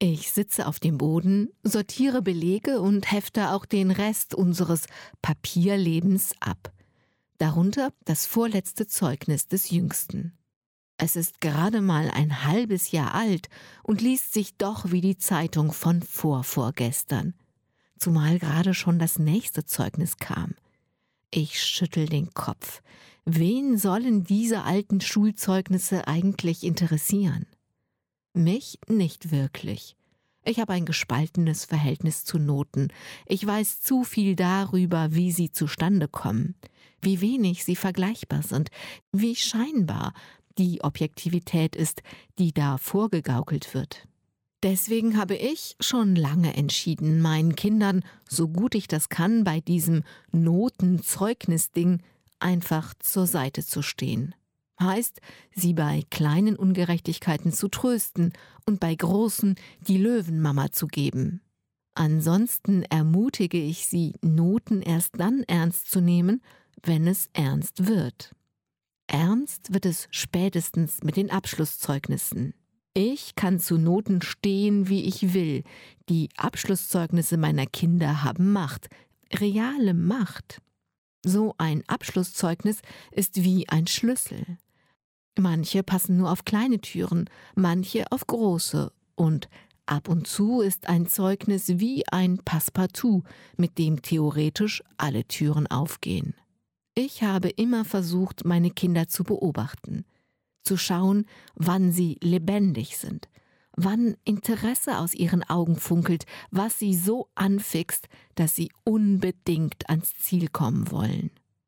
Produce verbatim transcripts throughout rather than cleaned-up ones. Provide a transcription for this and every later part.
Ich sitze auf dem Boden, sortiere Belege und hefte auch den Rest unseres Papierlebens ab. Darunter das vorletzte Zeugnis des Jüngsten. Es ist gerade mal ein halbes Jahr alt und liest sich doch wie die Zeitung von vorvorgestern. Zumal gerade schon das nächste Zeugnis kam. Ich schüttel den Kopf. Wen sollen diese alten Schulzeugnisse eigentlich interessieren? Mich nicht wirklich. Ich habe ein gespaltenes Verhältnis zu Noten. Ich weiß zu viel darüber, wie sie zustande kommen, wie wenig sie vergleichbar sind, wie scheinbar die Objektivität ist, die da vorgegaukelt wird. Deswegen habe ich schon lange entschieden, meinen Kindern, so gut ich das kann, bei diesem Notenzeugnisding einfach zur Seite zu stehen. Heißt, sie bei kleinen Ungerechtigkeiten zu trösten und bei großen die Löwenmama zu geben. Ansonsten ermutige ich sie, Noten erst dann ernst zu nehmen, wenn es ernst wird. Ernst wird es spätestens mit den Abschlusszeugnissen. Ich kann zu Noten stehen, wie ich will. Die Abschlusszeugnisse meiner Kinder haben Macht, reale Macht. So ein Abschlusszeugnis ist wie ein Schlüssel. Manche passen nur auf kleine Türen, manche auf große. Und ab und zu ist ein Zeugnis wie ein Passepartout, mit dem theoretisch alle Türen aufgehen. Ich habe immer versucht, meine Kinder zu beobachten, zu schauen, wann sie lebendig sind, wann Interesse aus ihren Augen funkelt, was sie so anfixt, dass sie unbedingt ans Ziel kommen wollen.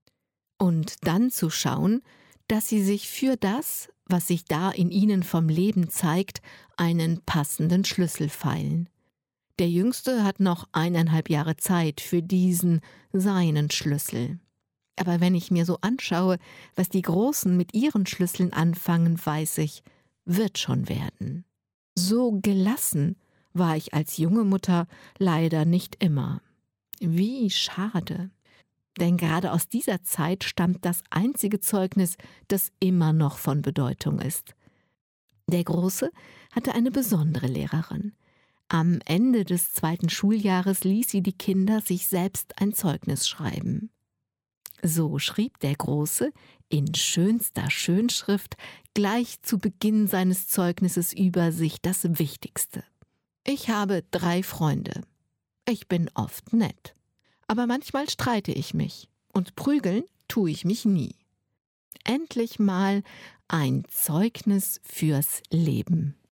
Und dann zu schauen, dass sie sich für das, was sich da in ihnen vom Leben zeigt, einen passenden Schlüssel feilen. Der Jüngste hat noch eineinhalb Jahre Zeit für diesen seinen Schlüssel. Aber wenn ich mir so anschaue, was die Großen mit ihren Schlüsseln anfangen, weiß ich, wird schon werden. So gelassen war ich als junge Mutter leider nicht immer. Wie schade. Denn gerade aus dieser Zeit stammt das einzige Zeugnis, das immer noch von Bedeutung ist. Der Große hatte eine besondere Lehrerin. Am Ende des zweiten Schuljahres ließ sie die Kinder sich selbst ein Zeugnis schreiben. So schrieb der Große in schönster Schönschrift gleich zu Beginn seines Zeugnisses über sich das Wichtigste. Ich habe drei Freunde. Ich bin oft nett. Aber manchmal streite ich mich und prügeln tue ich mich nie. Endlich mal ein Zeugnis fürs Leben.